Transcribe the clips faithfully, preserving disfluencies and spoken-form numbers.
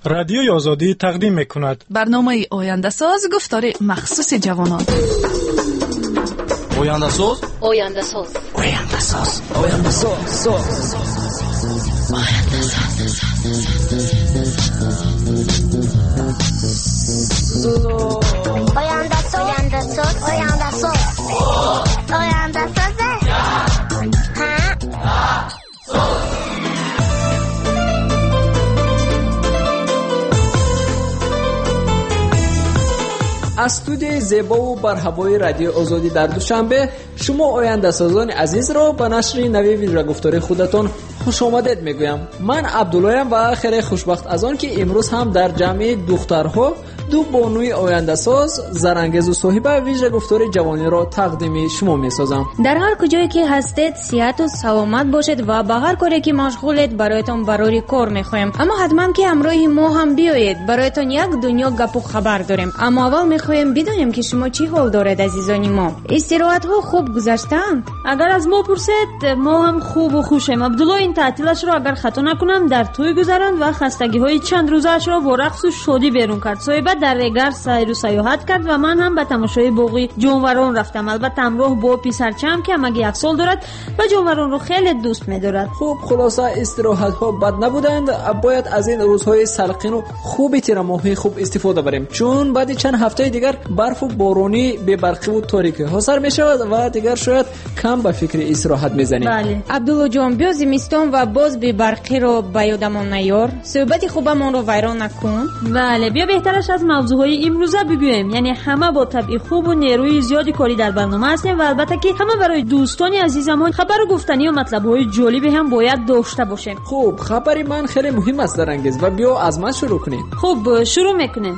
رادیوی آزادی تقدیم می‌کند برنامه آینده ساز گفتار مخصوص جوانان. آینده ساز آینده ساز آینده ساز آینده ساز آینده ساز آینده ساز آینده ساز آینده ساز از استودیوی زیبا و برهوای رادیو آزادی در دوشنبه شما آینده سازان عزیز را به نشر نوی ویژه گفتار خودتان خوش آمدید میگویم. من عبدالله ام و خیلی خوشبخت از آن که امروز هم در جمع دخترها دو بانوی آینده ساز زرانگیز و صاحب ویژه گفتار جوانی را تقدیم شما میسازم. در هر کجایی که هستید صحت و سلامت باشید و به هر کاری که مشغولید برایتان برای کار میخوایم، اما حتما که همراه ما هم بیایید، برایتان یک دنیا گپ و خبر داریم. اما اول میخوایم بدونیم که شما چی حال دارید عزیزان ما؟ استراحت ها خوب گذشتند؟ اگر از ما پرسید ما هم خوب و خوشیم. عبدالله این تعطیلش را اگر خطا نکنم در توی گذراند و خستگی های چند روزش را با رقص و شادی بیرون کرد. صاحب در رگر سیر و سیاحت کرد و من هم به تماشای باغ جانوران رفتم. البته همراه با پسرچم که مگه یک سال دارد و جانوران رو خیلی دوست می‌دارد. خوب، خلاصه استراحت ها بد نبودند. باید از این روزهای سلقین و خوب تیر ماهی خوب استفاده بریم، چون بعد چند هفته دیگر برف و بارونی به برقی و تاریکی ها سر میشود و دیگر شاید کم به فکر استراحت میزنیم. بله عبدالله جان، بیا زمستان و باز به برقی رو به یادمان نیار، صحبت خوبمون رو ویران نکن. بله بیا بهترش از موضوعهای امروزه بگویم. یعنی همه با طبع خوب و نیروی زیادی کاری در برنامه هستیم و البته که همه برای دوستان عزیزمون خبر و گفتنی و مطلب‌های جالبی هم باید داشته باشیم. خوب، خبری من خیلی مهم است درانگیز و بیا از من شروع کنیم. خوب شروع میکنیم.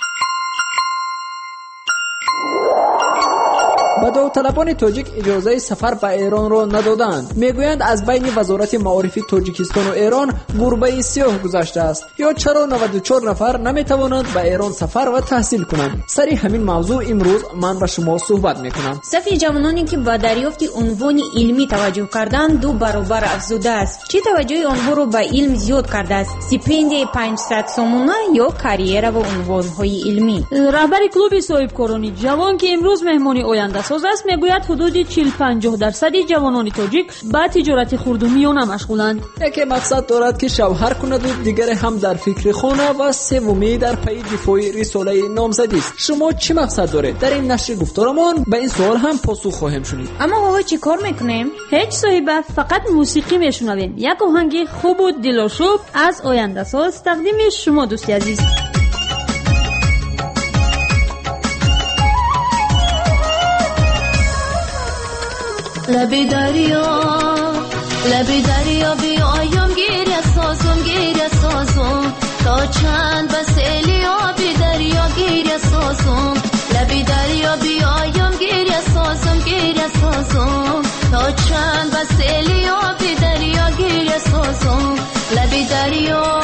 با داوطلبان تاجیک اجازه سفر به ایران را ندادند. میگویند از بین وزارت معارف تاجیکستان و ایران گربه سیاه گذشته است، یا چرا نود و چهار نفر نمیتوانند به ایران سفر و تحصیل کنند. سری همین موضوع امروز من با شما صحبت میکنم. صفی جوانانی که با دریافت عنوان علمی توجه کردند دو برابر افزوده است. چه توجه آنها رو به علم زیاد کرده است؟ استیپندی پانصد سومانه یا کریر و عنوان‌های علمی؟ رهبر کلوب صاحبکاران جوان که امروز مهمانی آینده ساز است میگوید حدود چهل پنجاه درصد جوانان تاجیک با تجارت خرد و میانه مشغولند. یکی مقصد دارد که شوهر کند و دیگر هم در فکر خانه و سومی در پی دفاع رساله نامزدی است. شما چه مقصد دارید؟ در این نشر گفتارمان به این سوال هم پاسخ خواهیم شنید. اما آقا چی کار میکنیم؟ هیچ صاحب، فقط موسیقی میشنویم. یک آهنگ خوب و دلاشوب از آینده ساز تقدیم شما دوستی عزیز. لبی دریا لبی دریا بیایم گیره سازم گیره سازم تا چند بسیلی آبی دریا گیره سازم لبی دریا بیایم گیره سازم گیره سازم تا چند بسیلی آبی دریا گیره سازم لبی دریا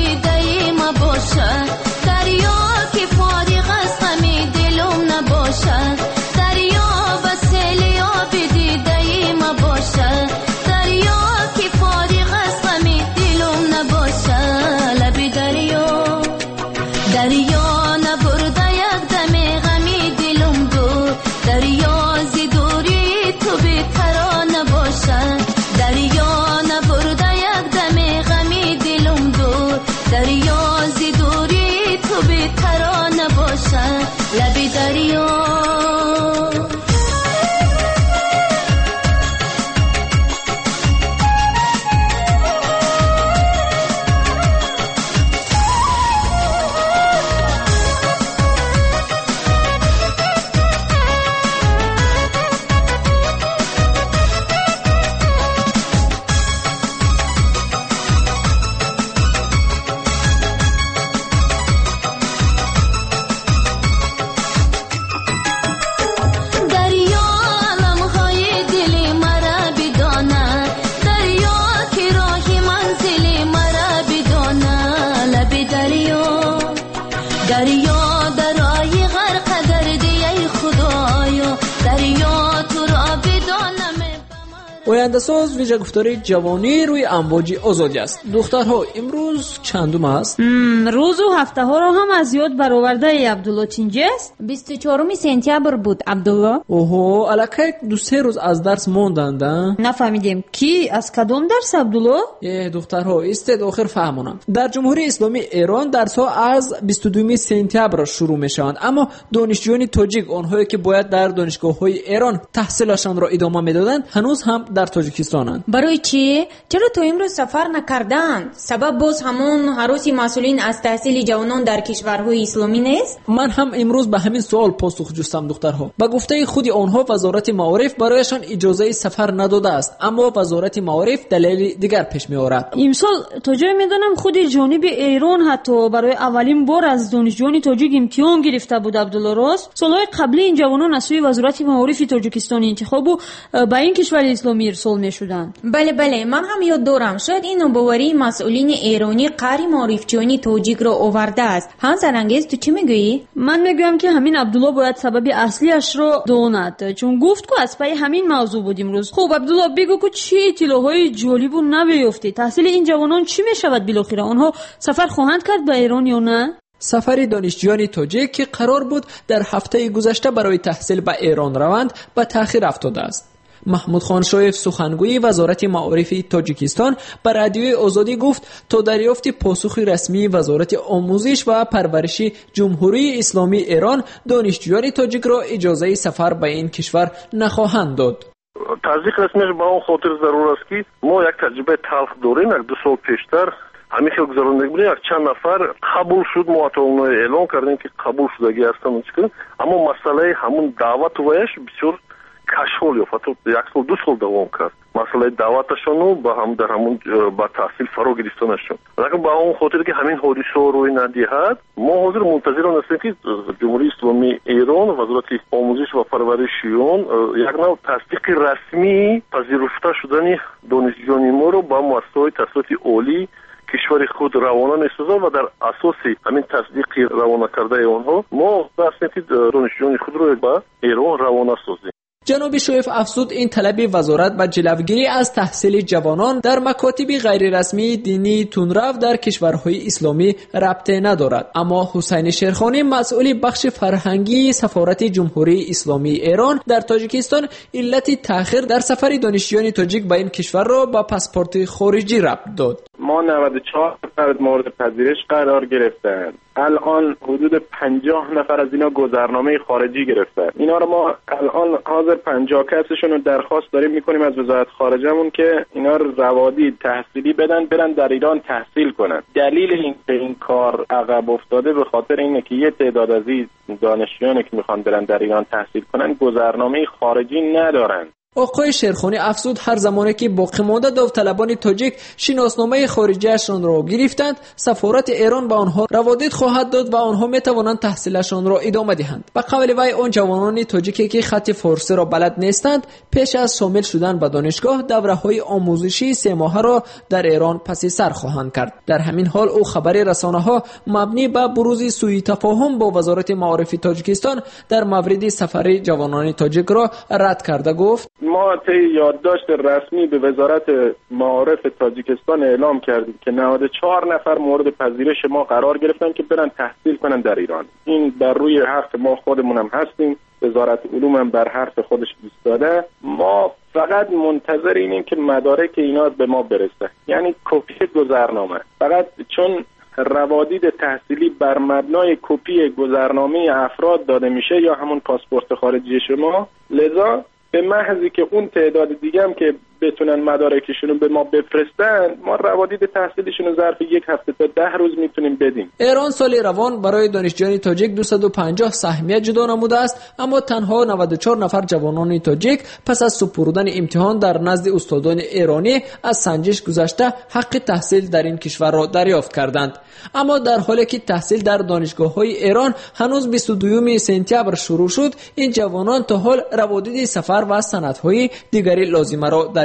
دریا که فارغ از غم دلم نباشه آینده‌ساز ویژه گفتاری جوانی روی امواج آزادی است. دخترها امروز چندم است؟ روز و هفته ها رو هم از یاد برآورده ای عبدالله. چینجه است؟ بیست و چهارم سپتامبر بود عبدالله. اوهو الکی دو سه روز از درس موندند. نفهمیدیم کی از کدام درس عبدالله؟ ای دخترها استید آخر فهمونم. در جمهوری اسلامی ایران درس ها از بیست و دو سپتامبر شروع میشوند، اما دانشجویان تاجیک آنهایی که باید در دانشگاه های ایران تحصیلشان را ادامه میدادند هنوز هم در تاجیکستانند. برای چی؟ چرا تو امروز سفر نکردند؟ سبب باز همون هراس مسئولین از تحصیل جوانان در کشورهای اسلامی نیست؟ من هم امروز به همین سوال پاسخ جستم دخترها. با گفته خود آنها وزارت معارف برایشان اجازه سفر نداده است، اما وزارت معارف دلیل دیگر پیش می آورد. امسال تا جای میدانم خود جانب ایران حتی برای اولین بار از دانشجویان تاجیک امتحان گرفته بود عبدالله. راست سالهای قبلی این جوانان از سوی وزارت معارف تاجیکستان انتخاب و به این کشور اسلامی ارسال می شدند. بله بله من هم یاد دارم. شاید این نوباوری مسئولین ایرانی قهر معارفچیان تاجیک را آورده است. هم سرانگیز تو چی میگویی؟ من میگویم که همین عبدالله باید سبب اصلیش را داند، چون گفت که از پای همین موضوع بود امروز. خب عبدالله بگو که چی اطلاعهای جالب و نبیافتی؟ تحصیل این جوانان چی میشود بالاخره؟ آنها سفر خواهند کرد به ایران یا نه؟ سفر دانشجویان تاجیک که قرار بود در هفته گذشته برای تحصیل به ایران روند به تأخیر افتاده است. محمود خان شایف سخنگوی وزارت معارف تاجیکستان به رادیوی آزادی گفت تا دریافت پاسخ رسمی وزارت آموزش و پرورش جمهوری اسلامی ایران دانشجویان تاجیک را اجازه سفر به این کشور نخواهند داد. تصدیق رسمیش با اون خاطر ضرور است که ما یک تجربه تلخ داریم. یک دو سال پیشتر همین خیلی گذراندگی بودیم، یک چند نفر قبول شد، ما تا اونو اعلام کردیم که قبول شدگی هستن، اما مسئله همون دعوت ویش بسیار کشفال یافت، یک سال دو سال دوام کرد. مسئله دعوتشون رو با هم در همون با تحصیل فرا گرفتنشون. لیکن با اون خاطر که همین حادثه روی ندهد ما حاضر منتظران هستیم که جمهوری اسلامی ایران وزارت آموزش و پرورشیون یک نوع تصدیق رسمی پذیرفته شدن دانشجویان ما رو با مؤسسات تحصیلات عالی کشور خود روانه می‌سازد و در اساس همین تصدیق روانه کرده آنها ما هستیم که دانشجویان خود رو به ایران روانه سازیم. جناب شایف افزود این طلب وزارت به جلوگیری از تحصیل جوانان در مکاتب غیر رسمی دینی تندرو در کشورهای اسلامی ربطی ندارد. اما حسین شیرخانی مسئول بخش فرهنگی سفارت جمهوری اسلامی ایران در تاجیکستان علت تأخیر در سفر دانشجویان تاجیک به این کشور را با پاسپورت خارجی ربط داد. ما نود و چهار نفر مورد پذیرش قرار گرفتند. الان حدود پنجاه نفر از اینا گذرنامه خارجی گرفتن. اینا رو ما الان حاضر پنجاه کسشون رو درخواست داریم میکنیم از وزارت خارجه‌مون که اینا رو روادید تحصیلی بدن برن در ایران تحصیل کنن. دلیل این که این کار عقب افتاده به خاطر اینه که یه تعداد از این دانشجویانی که میخوان برن در ایران تحصیل کنن گذرنامه خارجی ندارن. آقای شیرخانی افزود هر زمانی که باقی مانده داوطلبان تاجیک شناسنامه خارجیشان را گرفتند سفارت ایران به آنها روادید خواهد داد و آنها می توانند تحصیلشان را ادامه دهند. به قول وی آن جوانان تاجیکی که خط فارسی را بلد نیستند پیش از شامل شدن به دانشگاه دوره‌های آموزشی سه ماهه را در ایران پس سر خواهند کرد. در همین حال او خبر رسانه‌ها مبنی بر بروز سوء تفاهم با وزارت معارف تاجیکستان در مورد سفر جوانان تاجیک را رد کرده گفت ما طی یادداشت رسمی به وزارت معارف تاجیکستان اعلام کردیم که نود و چهار نفر مورد پذیرش ما قرار گرفتن که برن تحصیل کنن در ایران. این بر روی حرف ما خودمون هم هستیم، وزارت علوم هم بر حرف خودش ایستاده. ما فقط منتظر اینیم که مدارک اینا به ما برسه، یعنی کپی گذرنامه. فقط چون روادید تحصیلی بر مبنای کپی گذرنامه افراد داده میشه یا همون پاسپورت خارجی شما، لذا به محضی که اون تعداد دیگه هم که بتونن مدارکشون رو به ما بفرستن ما روادید تحصیلیشون رو ظرف یک هفته تا ده روز میتونیم بدیم. ایران سال روان برای دانشجویان تاجیک دویست و پنجاه سهمیه جدا نموده است، اما تنها نود و چهار نفر جوانان تاجیک پس از سپردن امتحان در نزد استادان ایرانی از سنجش گذشته حق تحصیل در این کشور را دریافت کردند. اما در حالی که تحصیل در دانشگاه‌های ایران هنوز بیست و دو سپتامبر شروع شد، این جوانان تا حال روادید سفر و سندهای دیگری لازمه را دریافت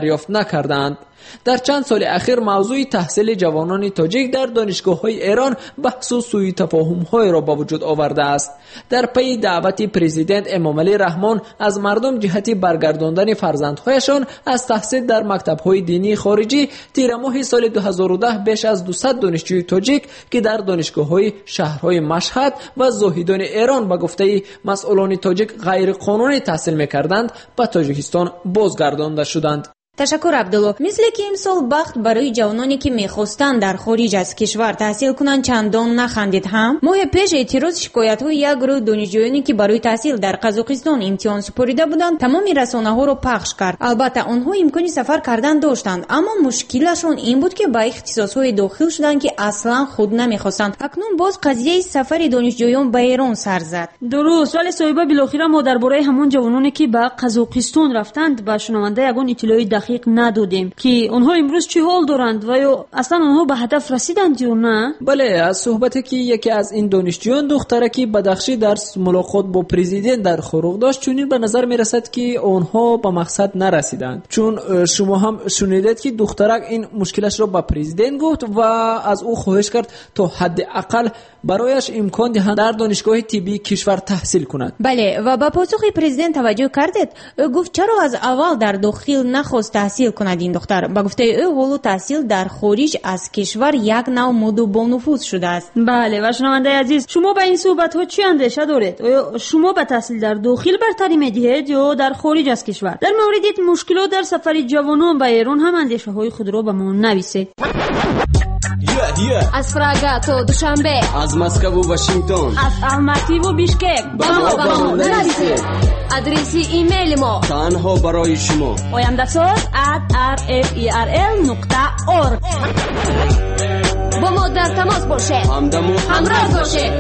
دریافت نکردند. در چند سال اخیر موضوع تحصیل جوانان تاجیک در دانشگاه‌های ایران بحث و سوء تفاهم‌های را به وجود آورده است. در پی دعوت پرزیدنت امامعلی رحمان از مردم جهت برگرداندن فرزندهایشان از تحصیل در مکتب‌های دینی خارجی، تیر ماه سال دو هزار و ده بیش از دویست دانشجوی تاجیک که در دانشگاه‌های شهرهای مشهد و زاهدان ایران به گفته مسئولان تاجیک غیر قانونی تحصیل می‌کردند، به تاجیکستان بازگردانده شدند. تشکر عبدالله. مثل که امسال بخت برای جوانانی که میخواستند در خارج از کشور تحصیل کنند چندان نخندید هم. ماه پیش اعتراض شکایت های یک گروه دانشجویانی که برای تحصیل در قزاقستان امتحان سپاریده بودند تمام رسانه ها را پخش کرد. البته آنها امکانی سفر کردن داشتند، اما مشکلشون این بود که به اختصاص های داخل شدند که اصلا خود نمیخواستند. اکنون باز قضیه سفر دانشجویان به ایران سر زد. درست، ولی صاحبه بالاخره ما درباره همون جوانانی که به قزاقستان رفتند به شنونده یگان اطلاعی دقیق ندادیم که اونها امروز چه حال دارند و یا اصلا اونها به هدف رسیدند یا نه؟ بله، از صحبتی که یکی از این دانشجویان دخترکی بدخشی در ملاقات با پرزیدنت در خروق داشت، چنین به نظر می رسد که اونها به مقصد نرسیدند. چون شما هم شنیدید که دخترک این مشکلش را به پرزیدنت گفت و از او خواهش کرد تا حداقل برایش امکان دهند در دانشگاه طبی کشور تحصیل کند. بله، و با پاسخ پرزیدنت توجه کردید؟ گفت چرا از اول در داخل نخواست تحصیل کند این دختر؟ با گفته او حالا تحصیل در خارج از کشور یک نوع مد با نفوذ شده است. بله، و شنونده عزیز، شما به این صحبت ها چی اندیشه دارید؟ آیا شما به تحصیل در داخل برتری میدهید یا در خارج از کشور؟ در مورد مشکلات در سفر جوانان به ایران هم اندیشه های خود را به ما نویسید. از پراگا تا دوشنبه، از مسکو و واشنگتن، از الماتی و بیشکک با ما با ما نویسید. آدرس ایمیل ما تنها برای شما oyandasaz at r f e r l نقطه org. با ما در تماس باشه، همراه باشه.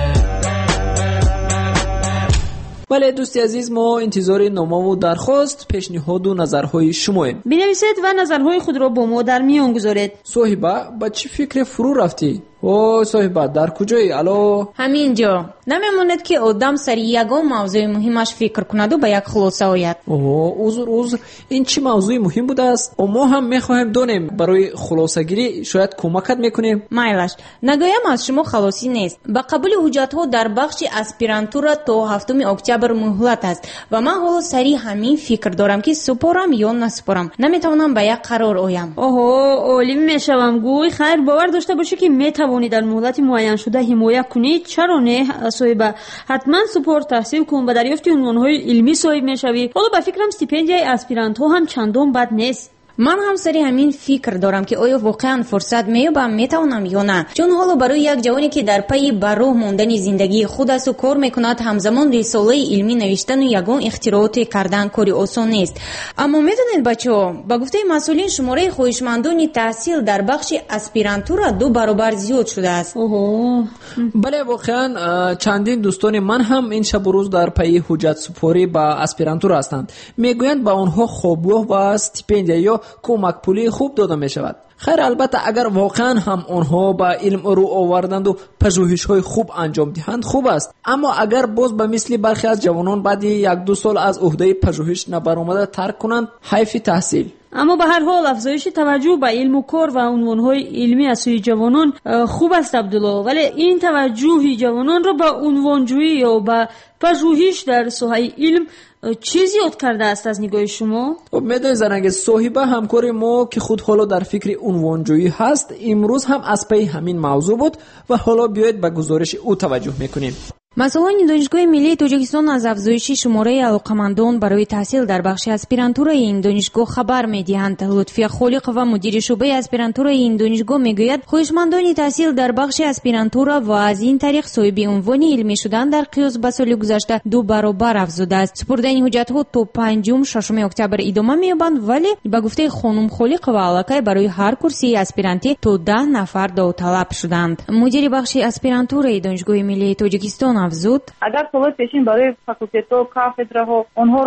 بله دوستی عزیز، ما انتظار نامه و درخواست، پیشنهاد و نظرهای شماییم. بنویسید و نظرهای خود را با ما در میان گذارید. صاحبه، با چی فکر فرو رفتی؟ او صاحبه، در کجایی؟ الو؟ همینجا. نمیموند که آدم سر یگان موضوع مهمش فکر کند و به یک خلاصه آید. اوه، عذر عذر، این چی موضوع مهم بوده است؟ و ما هم میخواهیم دونیم برای خلاصه گیری شاید کمکت میکنیم. مایلش، نگویم از شما خلاصی نیست. با قبول حجت ها در بخش اسپیرانتورا تا هفتم اکتبر مهلت است و من حالا سری همین فکر دارم که سپارم یا نسپارم. نمیتونم به یک قرار آیم. اوه، عالی میشوم. گوی خیر، باور داشته باشی که میتونی در مهلت معین شده حمایت کنید. چرا نه صاحب؟ حتما سپورت تحصیل کن، به دریافت عنوان‌های علمی صاحب میشوی. حالا به فکرم استیپندیای اسپیرانت ها هم چندان بد نیست. من هم سری همین فکر دارم که آیا واقعا فرصت میابم میتونم یا نه، چون حالا برای یک جوانی که در پی براه ماندن زندگی خود است و کار میکند همزمان رساله علمی نوشتن و یگان اختراعات کردن کاری آسان نیست. اما میدونید بچه‌ها، با گفته مسئولین شماره خواهشمندان تحصیل در بخش اسپیرانتورا دو برابر زیاد شده است. اوه، بله واقعا چندین دوستان من هم این شب و روز در پی حجت سپاری با اسپیرانتورا هستند. میگویند با آنها خوابگاه و استیپندیا یا کمک پولی خوب داده می شود. خیر، البته اگر واقعا هم آنها با علم رو آوردند و پژوهش‌های خوب انجام دهند خوب است، اما اگر باز به مثل برخی از جوانان بعد یک دو سال از عهده پژوهش نبرآمده ترک کنند، حیف تحصیل. اما به هر حال افزایش توجه به علم و کار و عنوان‌های علمی از سوی جوانان خوب است عبدالله، ولی این توجه جوانان را به عنوانجویی یا به پژوهش در ساحه علم چیزی یاد کرده است از نگاه شما؟ میدونید زنگ صاحبه همکار ما که خود حالا در فکر عنوانجویی هست، امروز هم از پی همین موضوع بود و حالا بیایید به گزارش او توجه میکنیم. مسئولان دانشگاه ملی تاجیکستان از افزایش شماره علاقمندان برای تحصیل در بخش اسپیرانتورای این دانشگاه خبر می‌دهند. لطفی خالق و مدیر شعبه اسپیرانتورای این دانشگاه میگوید خواهشمندان تحصیل در بخش اسپیرانتورا و از این طریق صاحب عنوان علمی شدن در قیاس به سال گذشته دو برابر افزوده است. سپردن حجت‌ها تا پنجم ششم اکتبر ادامه می‌یابد، ولی به گفته خانم خالق و علاقه برای هر کرسی اسپیرانتی تا ده نفر داوطلب شدند. مدیر بخش اسپیرانتورای دانشگاه ملی تاجیکستان افزود: اگر سال پیشین برای فاکولته و کافدره ها اونها رو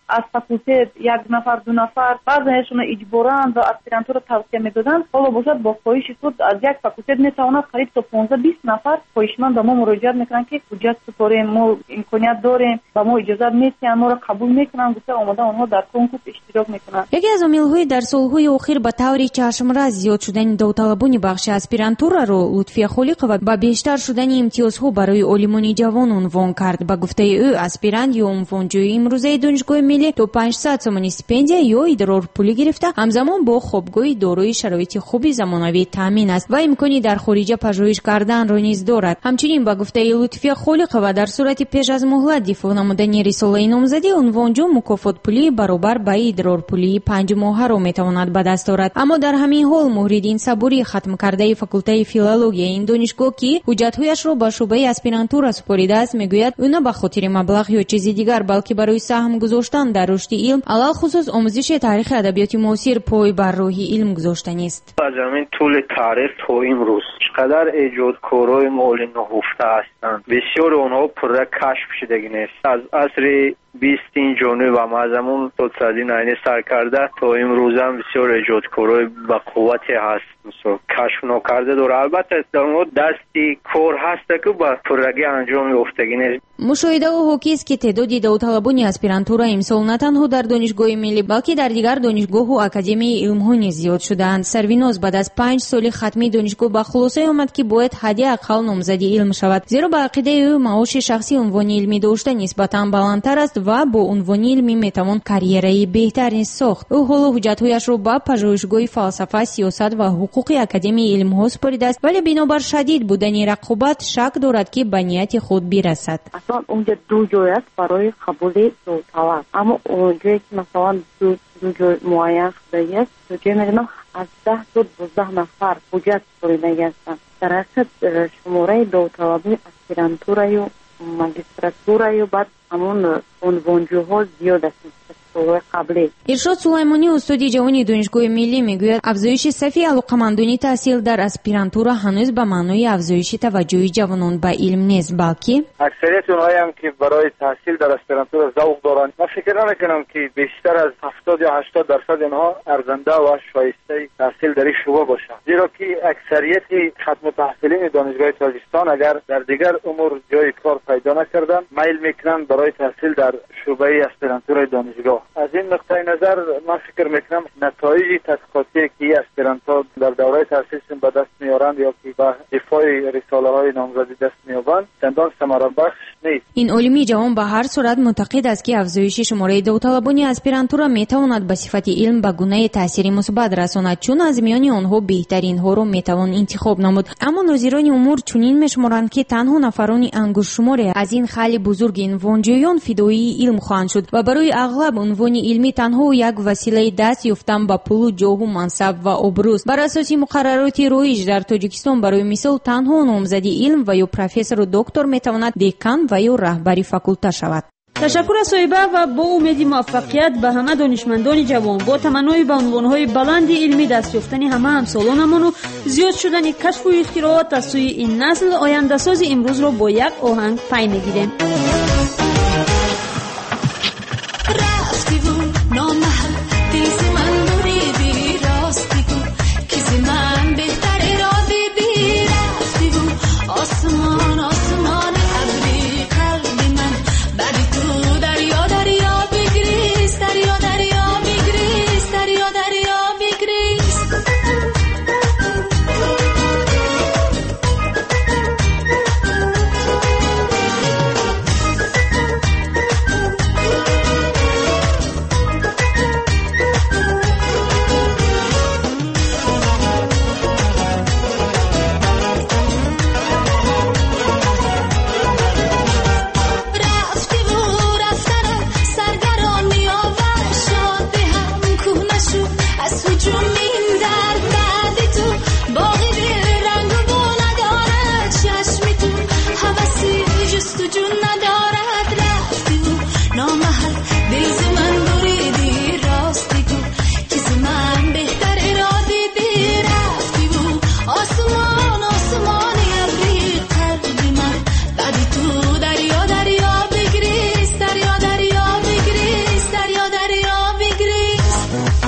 از فاکولته یک نفر دو نفر بعضیشون اجبارا و اسپیرانتورا توصیه میدادن. حالا باشد با خواهش خود از یک فاکولته میتواند قریب تا پانزده بیست نفر خواهشمند به ما مراجعه میکنن که حجت سپاریم، ما امکانیت داریم، به ما اجازه میدن، ما را قبول میکنن، گفته آماده آنها در کنکور اشتراک میکنن. یکی از عامل‌های در سال‌های اخیر به طور چشم‌رس زیاد شدن داوطلبان بخش اسپیرانتورا را لطفی خالقова با بیشتر شدن امتیازها برای عالمان جوان عنوان کرد. با گفته او اسپیرانت یا عنوانجوی امروزه دانشگاه ملی تا پانصد تومان استیپندیا یا ادرار پولی گرفته همزمان با خوابگاه دارای شرایط خوبی زمانوی تامین است و امکانی در خارج پژوهش کردن را نیز دارد. همچنین با گفته لطفی خالقова در صورت پیش از مهلت دفاع نمودن رساله نامزدی عنوانجو مکافات پولی برابر با ادرار پولی پنج ماهه را میتواند به دست آورد. اما در همین حال مهردین صبوری ختم کرده فاکولته فیلولوژی این دانشگاه که حجت‌هایش را به شعبه اسپیرانتورا سپرده است میگوید او نه به خاطر مبلغ یا چیزی دیگر بلکه برای سهم گذاشتن در رشد علم علل خصوص آموزش تاریخ ادبیات معاصر پای بر راه علم گذاشتن است. از همین طول تاریخ تا امروز چقدر ایجادکارای مال نهفته هستند، بسیار آنها پر کشف شدگی نیست. از عصر بیستین جانب و معظمون تا صدی نینه سر کرده تا امروز هم بسیار ایجادکارای با قوتی هست مثلا کشف نکرده داره. البته در اون دستی کار هست که با پرگی انجام یافتگی نیست. مشاهده و حاکی است که تعداد داوطلبان اسپیرانتورا امسال نه تنها در دانشگاه ملی بلکه در دیگر دانشگاه و اکادمی علم‌ها نیز زیاد شدند. سرویناز بعد از پنج سال ختمی دانشگاه به خلاصه آمد که باید حد اقل نامزدی علم شود، زیرا به عقیده او معاش شخصی عنوان علمی داشتن نسبتاً بلندتر است و با عنوان علمی میتوان کاریرای بهتری ساخت. او حالا حجت‌هایش را به پژوهشگاه فلسفه، سیاست و حقوق اکادمی علم‌ها سپرده است، ولی بنابر شدید بودن رقابت شک دارد که به نیت خود برسد. اصلا اونجا دو جای است برای قبول داوطلب، اما اونجایی که مثلا دو دو جای معین شده است، دو جای می‌دونم از ده تا دوازده نفر حجت سپرده هستند. در اصل شماره داوطلبی اسپیرانتورا و ماجستراتورا و بعد همون عنوانجوها زیاد است. قبلی ارشاد سلیمانی استادی جوانی دانشگاه ملی میگوید افزایش صف علاقه‌مندان تحصیل در اسپیرانتورا هنوز به معنای افزایش توجه جوانان به علم نیست، بلکه اکثریت اونهایی هم که برای تحصیل در اسپیرانتورا ذوق دارند. من فکر نمی‌کنم که بیشتر از هفتاد یا هشتاد درصد اینها ارزنده و شایسته تحصیل در این شعبه باشند، زیرا که اکثریت ختم تحصیلین دانشگاه تاجیکستان اگر در دیگر امور جای کار پیدا نکردند میل میکنند برای تحصیل در شعبه اسپیرانتورا دانشگاه. از این نقطه نظر من فکر میکنم نتایج تحقیقاتی که اسپیرانتا در دوره تحصیلشون به دست میارند یا که به دفاع رساله های نامزدی دست میابند چندان ثمره بخش نیست. این علمی جوان به هر صورت معتقد است که افزایش شماره داوطلبان اسپیرانتورا میتواند به صفت علم به گونه تاثیر مثبت رساند، چون از میان آنها بهترین ها را میتوان انتخاب نمود. اما ناظران امور چنین میشمارند که تنها نفران انگشتشماری از این خیلی بزرگ عنوانجویان فدایی علم خواهند شد و برای اغلب عنوان علمی تنها یک وسیله دست یافتن با پول، جاه و منصب و ابروز. بر اساس مقررات رایج در تاجیکستان برای مثال تنها نامزدی علم و یا پروفسور و دکتر میتواند دکان و یا رهبری فاکولته شود. تشکر از صاحبه و با امید موفقیت به همه دانشمندان جوان با تمنای به عنوانهای بلند علمی دست یافتن همه همسالانمان و زیاد شدن کشف و اختراعات از سوی این نسل آینده ساز امروز را با یک آهنگ پی میگیریم.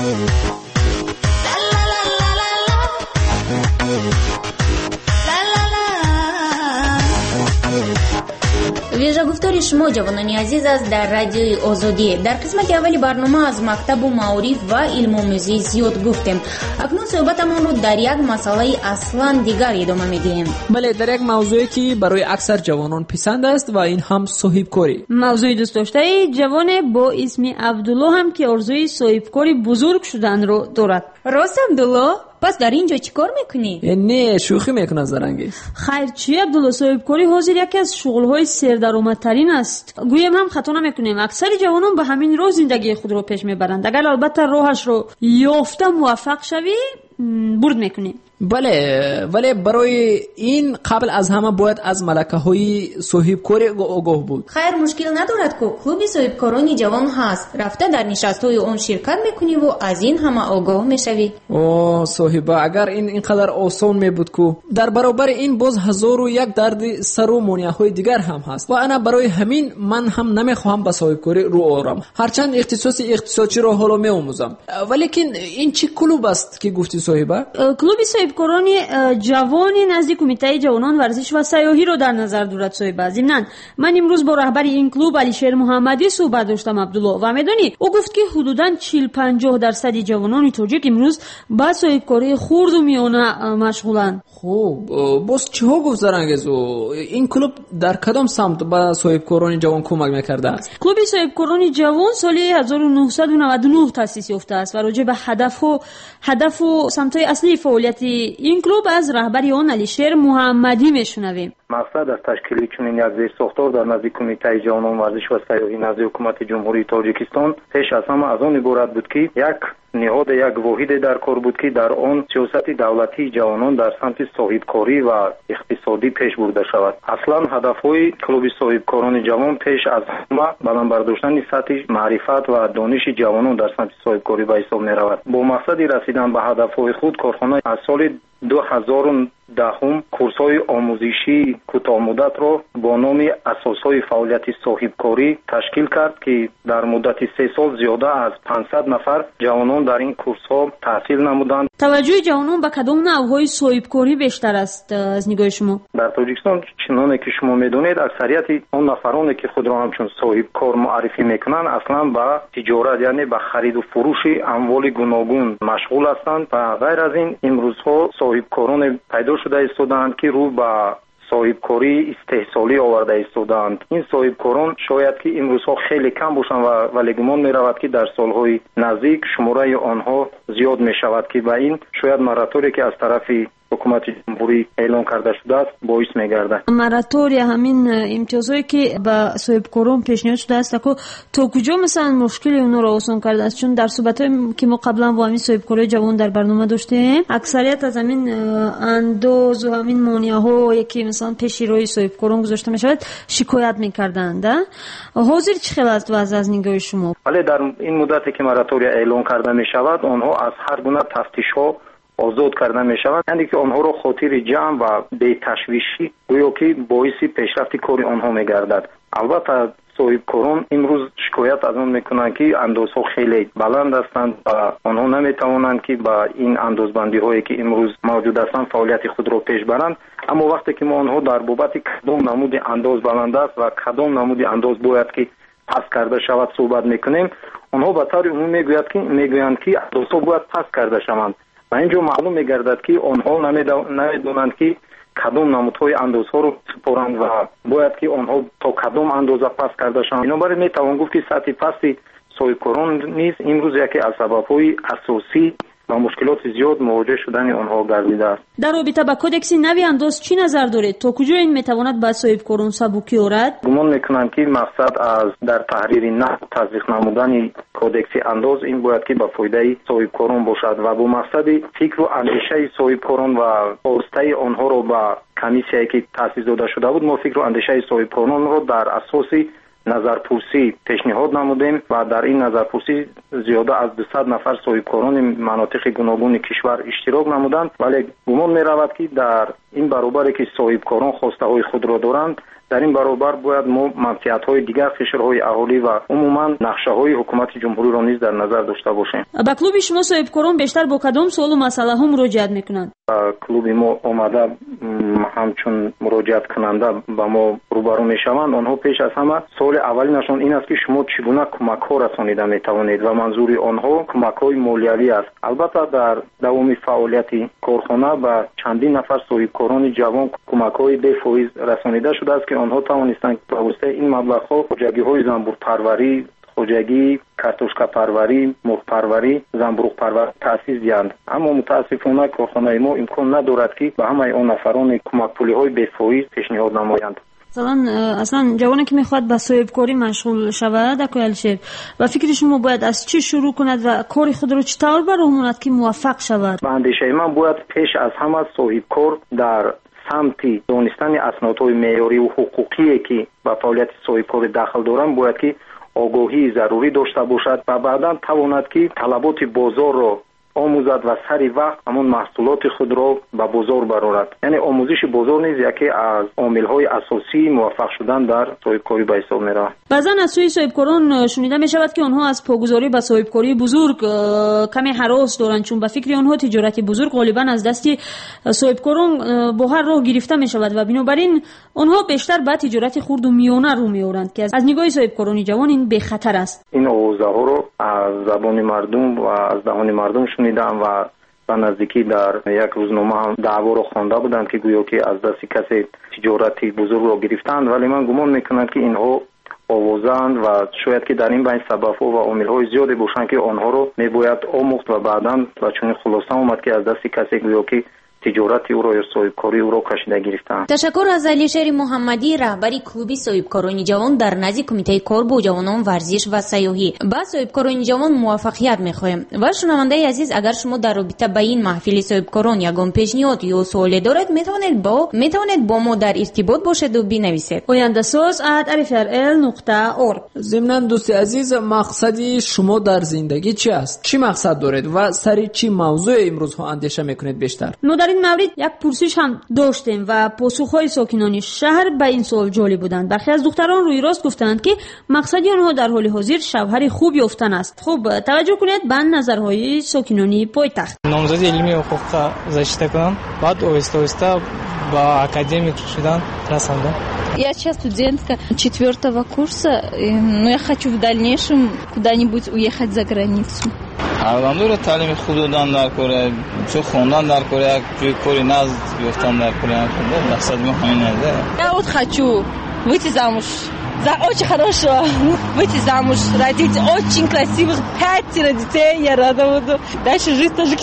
ویژه گفتار شما جوانان عزیز است در رادیوی آزادی. در قسمت اولی برنامه از مکتب و معارف و علم آموزی زیاد گفتیم. اکنون صحبتمان رو در یک مسئله اصلا دیگر ادامه میدیم. بله، در یک موضوعی که برای اکثر جوانان پسند است و این هم صاحبکاری. موضوع دوست داشته جوان با اسم عبدالله هم که آرزوی صاحبکاری بزرگ شدن رو دارد. راست عبدالله؟ پس در اینجا چیکار میکنی؟ نه، شوخی میکنه زرنگی. خیر چی عبدالله، صاحبکاری حاضر یکی از شغل‌های سردرآمدترین است. گویم هم خطا نمیکنیم. اکثر جوانان به همین راه زندگی خود رو پیش میبرند. اگر البته راهش رو یافته موفق شوی برد میکنیم. بله، ولی برای این قبل از همه باید از ملکه های صاحبکاری آگاه بود. خیر مشکل ندارد که کلوب صاحبکاران جوان هست. رفته در نشست‌های اون شرکت میکنی و از این همه آگاه میشوی. اوه صاحبه، اگر این اینقدر آسان میبود که در برابر این باز هزار و یک درد سر و مانع‌های دیگر هم هست و انا برای همین من هم نمیخواهم به صاحبکاری رو آورم، هرچند اختصاص اقتصادی رو حالا میآموزم. ولی این چه کلوب است که گفتی صاحبه؟ کلوب صاحبکاران جوان نزدیک کمیته جوانان ورزش و سیاحی رو در نظر دارد صاحبه. ضمناً من امروز با رهبر این کلوب علیشیر محمدی صحبت داشتم عبدالله و میدونی او گفت که حدوداً چهل پنجاه درصد جوانان تاجیک امروز با صاحبکاری خرد و میانه مشغولن. خوب، باز چه ها گفت زرنگیز؟ این کلوب در کدام سمت با صاحبکاران جوان کمک میکرده است؟ کلوب صاحبکاران جوان سال هزار و نهصد و نود و نه تأسیس یافته است و راجع به هدف و هدف و سمت‌های اصلی فعالیت این کلوب از رهبر آن علیشیر محمدی میشنویم. مقصد از تشکیل چنین یک زیرساختار در نزدیک کمیته جوانان ورزش و سیاحی نزد حکومت جمهوری تاجیکستان پیش از همه از آن عبارت بود که یک نهاد یک واحد در کار بود که در آن سیاست دولتی جوانان در سمت صاحبکاری و اقتصادی پیش برده شود. اصلا هدفهای کلوب صاحبکاران جوان پیش از همه بلند برداشتن سطح معرفت و دانش جوانان در سمت صاحبکاری به حساب می رود. با مقصد رسیدن به هدفهای خود کارخانه از سال دو هزار و ده کورس‌های آموزشی کوتاه مدت را با نام اساس‌های فعالیت صاحبکاری تشکیل کرد که در مدت سه سال زیاده از پانصد نفر جوانان در این کورس‌ها تحصیل نمودند. توجه جوانان به کدام نوع‌های صاحبکاری بیشتر است از نگاه شما؟ در تاجیکستان چنانه که شما می‌دانید اکثریت آن نفرانی که خود را همچون صاحبکار معرفی می‌کنند اصلاً به تجارت یعنی به خرید و فروش اموال گوناگون مشغول هستند و غیر از این امروزها صاحبکاران پیدا شده ایستادند که رو به صاحبکاری استحصالی آورده ایستادند. این صاحبکاران شاید که امروزها خیلی کم باشند و ولی گمان می رود که در سالهای نزدیک شماره آنها زیاد می شود که با این شاید مراتوری که از طرف حکومت جمهوری اعلام کرده شده است باعث می‌گردد. مراتور یا همین امتیازهایی که به صاحبکاران پیشنهاد شده است که تا کجا مثلا مشکل اونها را آسان کرده است؟ چون در صحبت‌هایی که ما قبلا با همین صاحبکارای جوان در برنامه داشتیم اکثریت از همین انداز و همین مانع‌ها که مثلا پیش روی صاحبکاران گذاشته می‌شود شکایت می‌کردند. حاضر چه خیلی است وضع از نگاه شما؟ ولی در این مدتی که مراتور اعلام کرده می‌شود آنها از هر گونه تفتیش‌ها آزاد کرده می شود، یعنی که آنها را خاطر جمع و بی تشویشی گویا که باعث پیشرفت کار آنها می گردد. البته صاحبکاران امروز شکایت از آن میکنند که اندازها خیلی بلند هستند و آنها نمی توانند که با این اندازبندی هایی که امروز موجود هستند فعالیت خود را پیش برند. اما وقتی که ما آنها در بابت کدام نمود انداز بلند است و کدام نمود انداز باید که پس کرده شود صحبت میکنیم، آنها به طور عمومی میگویند که میگویند که اندازها باید پس کرده شوند. و اینجا معلوم میگردد که آنها نمیدونند که کدام نمودهای اندازها رو سپارند و باید که آنها تا کدام اندازه پس کرده شوند. بنابراین میتوان گفت که سطح پست صاحبکاران نیز امروز یکی از سبب‌های اساسی و مشکلات زیاد مواجه شدن آنها گردیده است. در رابطه با کدکس نوی انداز چی نظر دارید؟ تا کجا این میتواند به صاحبکاران سبکی آورد؟ گمان میکنم که مقصد از در تحریر نه تطبیق نمودن کدکس انداز این باید که به فایده صاحبکاران باشد و با مقصد فکر و اندیشه صاحبکاران و خواسته آنها را به کمیسیایی که تأسیس داده شده بود ما فکر و اندیشه صاحبکاران را در اساس نظرپرسی پیشنهاد نمودیم و در این نظرپرسی زیاده از دویست نفر صاحبکاران مناطق گوناگون کشور اشتراک نمودند، ولی گمان می رود که در این برابری که صاحبکاران خواسته های خود را دارند، در این برابر باید ما منفعت های دیگر فشارهای اهالی و عموما نقشه های حکومت جمهوری را نیز در نظر داشته باشیم. با کلوب شما صاحبکاران بیشتر با کدام سوال و مسئله ها مراجعت میکنند؟ کلوب ما آمده همچون مراجعت کننده با ما روبرو میشوند. آنها پیش از همه سوال اولینشان این است که شما چگونه کمک ها رسانیده میتوانید و منظور آنها کمک های مالیوی است. البته در دوام فعالیت کارخانه به چندین نفر صاحبکاران جوان کمک های بی فایز رسانیده شده است که آنها توانستند به واسطه این مبلغ ها خوجگی های زنبور پروری، خوجگی کارتوشکا پروری، مرغ پروری، زنبور پروری تأسیس دیدند. اما متاسفانه کارخانه ما امکان ندارد که به همه آن نفران کمک پولی های بی فایز پیشنهاد نمایند. مثلا اصلا جوانی که میخواد به صاحبکاری مشغول شود اکوالشیر و فکر شما باید از چی شروع کند و کار خود رو چطور براموند که موفق شود؟ به اندیشه من باید پیش از همه صاحبکار در سمت دانستن اسنادهای معیاری و حقوقی که به فعالیت صاحبکاری داخل دارند باید که آگاهی ضروری داشته باشد و بعدا تواند که طلبات بازار را آموزد و سری وقت همون محصولات خود را به بازار برآورد. یعنی آموزش بازار نیز یکی از عامل‌های اساسی موفق شدن در صاحبکاری به حساب می‌رود. بعضا از سوی صاحبکاران شنیده می‌شود که آنها از پاگذاری به صاحبکاری بزرگ کمی هراس دارند، چون به فکر آنها تجارت بزرگ غالبا از دست صاحبکاران با هر راه گرفته می‌شود و بنابراین آنها بیشتر به تجارت خرد و میانه رو می‌آورند که از نگاه صاحبکاران جوان این به خطر است. این آوازها رو از زبان مردم و از دهان مردم شنیدم و به نزدیکی در یک روزنامه هم دعوا رو خوانده بودند که گویا که از دست کسی تجارتی بزرگ را گرفتند، ولی من گمان میکنم که اینها آوازند و شاید که در این بین سبب‌ها و عامل‌های زیادی باشند که آنها رو میباید آموخت و بعداً و چون خلاصه اومد که از دست کسی گویا که تجارتی او را یا صاحبکاری او را کشیده گرفتند. تشکر از علیشیر محمدی، رهبری کلوب صاحبکاران جوان در نزد کمیته کار با جوانان ورزش و سیاحی. با صاحبکاران جوان موفقیت می‌خواهیم. و شنونده عزیز، اگر شما در رابطه با این محفل صاحبکاران یگان پیشنهاد یا سوالی دارید میتوانید با میتوانید با ما در ارتباط باشید و بنویسید. آینده ساز ات ار اف ار ال نقطه اورگ. ضمناً دوست عزیز، مقصدی شما در زندگی چی است؟ چی مقصد دارید و سر چی موضوع امروز ها اندیشه میکنید بیشتر؟ این مورد یک پرسش هم داشتیم و پاسخهای ساکنان شهر به این سوال جالب بودند. برخی از دختران روی راست گفتند که مقصد آنها در حال حاضر شوهر خوب یافتن است. خوب توجه کنید به نظرهای ساکنان پایتخت. نامزدی علمی حقوق زشته کنم، بعد آهسته آهسته با академик шудан расандам. Я сейчас студентка четвертого курса, но я хочу в дальнейшем куда-нибудь уехать за границу. الان داره تعلیم خوب دادن در کره، چه خوندن در کره، توی کاری نزد گفتن در کره، مقصد ما همین نده. Я вот хочу выйти замуж за очень хорошего, выйти замуж, родить очень красивых пятеро детей, я рада буду. Дальше жить тоже.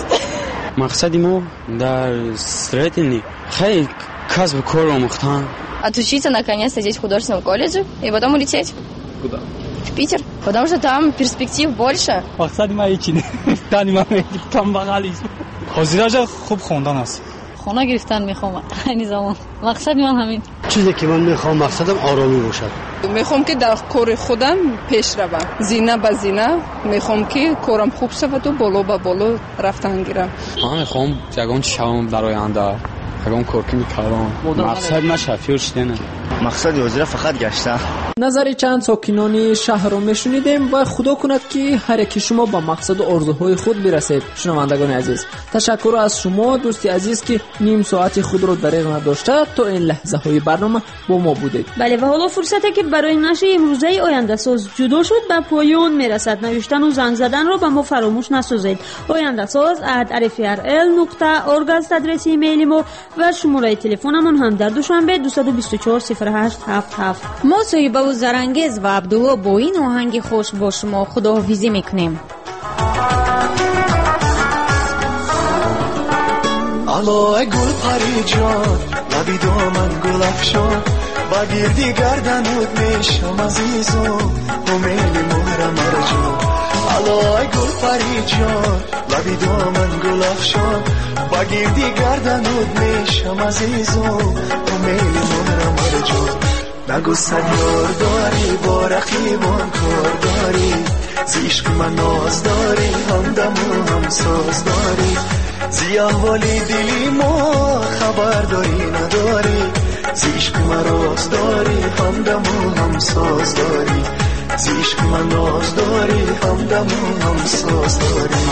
مقصد ما در строительный خیلی کسب کار آموختن. Отучиться наконец-то здесь в художественном колледже и потом улететь. Куда? В Питер, потому что там перспектив больше. مقصد ما هیچی تعلیم کم بغلیست. حاضر خوب خوندن است. خونه گرفتن میخوام این زمان. مقصد من همین. چیزی که من میخوام مقصدم آرامی باشد. میخوام که در کار خودم پیش روم. زینه به زینه میخوام که کارم خوب شود و بالا به بالا رفتن گیرم. من میخوام یگان شوم در آینده. یگان کارکی میکردم. مقصد من شفیع شدنه. مقصد حاضر فقط گشتن. نظر چند ساکنان شهر رو میشنیدیم و خدا کند که هر یکی شما با مقصد و آرزوهای خود برسید. شنوندگان عزیز، تشکر از شما دوستی عزیز که نیم ساعت خود رو دریغ نداشته تا این لحظه های برنامه با ما بودید. بله و حالا فرصتی که برای نشر امروزه آینده ساز جدا شد به پایان میرسد. نوشتن و زنگ زدن رو به ما فراموش نسازید. آینده ساز ات ار اف ار ال نقطه اورگ است آدرس ایمیل ما و شماره تلفنمون هم در دوشنبه دو دو چهار صفر هشت هفت هفت. ما صاحب زرانگیز و عبدالله با این آهنگ خوش با شما خداحافظی میکنیم. علای گل پری جان لبی دامن گل افشان با گردی گردنود میشم عزیزم و میلی مهرم ارجان. علای گل پری جان لبی دامن گل افشان با گردی گردنود میشم عزیزم و میلی مهرم ارجان. نگو سنیار داری با رقیبان کار داری زیشق من ناز داری همدم و هم ساز داری زی احوالی دلی ما خبر داری نداری زیشک من راز داری همدم و هم ساز داری زیشک من راز داری همدم و هم ساز داری